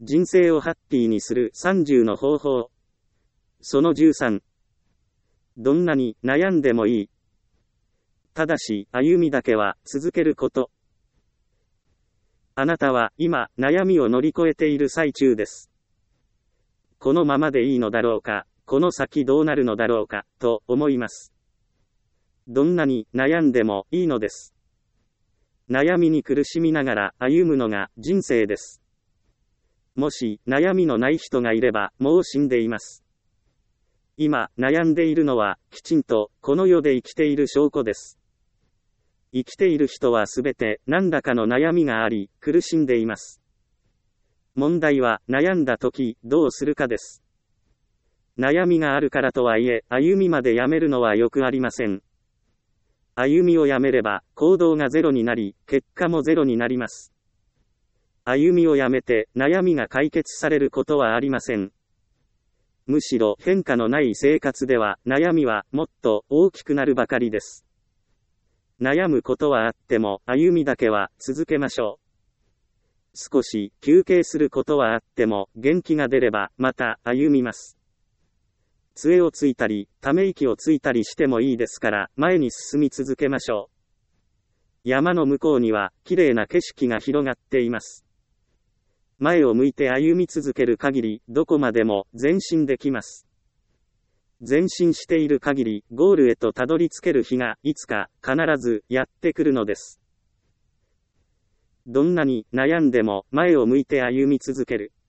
人生をハッピーにする30の方法。その13。どんなに悩んでもいい。ただし、歩みだけは続けること。あなたは今、悩みを乗り越えている最中です。このままでいいのだろうか、この先どうなるのだろうか、と思います。どんなに悩んでもいいのです。悩みに苦しみながら歩むのが人生です。もし悩みのない人がいればもう死んでいます。今悩んでいるのはきちんとこの世で生きている証拠です。生きている人はすべて何らかの悩みがあり苦しんでいます。問題は悩んだ時どうするかです。悩みがあるからとはいえ歩みまでやめるのはよくありません。歩みをやめれば行動がゼロになり結果もゼロになります。歩みをやめて悩みが解決されることはありません。むしろ変化のない生活では悩みはもっと大きくなるばかりです。悩むことはあっても歩みだけは続けましょう。少し休憩することはあっても元気が出ればまた歩みます。杖をついたりため息をついたりしてもいいですから前に進み続けましょう。山の向こうには綺麗な景色が広がっています。前を向いて歩み続ける限りどこまでも前進できます。前進している限りゴールへとたどり着ける日がいつか必ずやってくるのです。どんなに悩んでも前を向いて歩み続ける。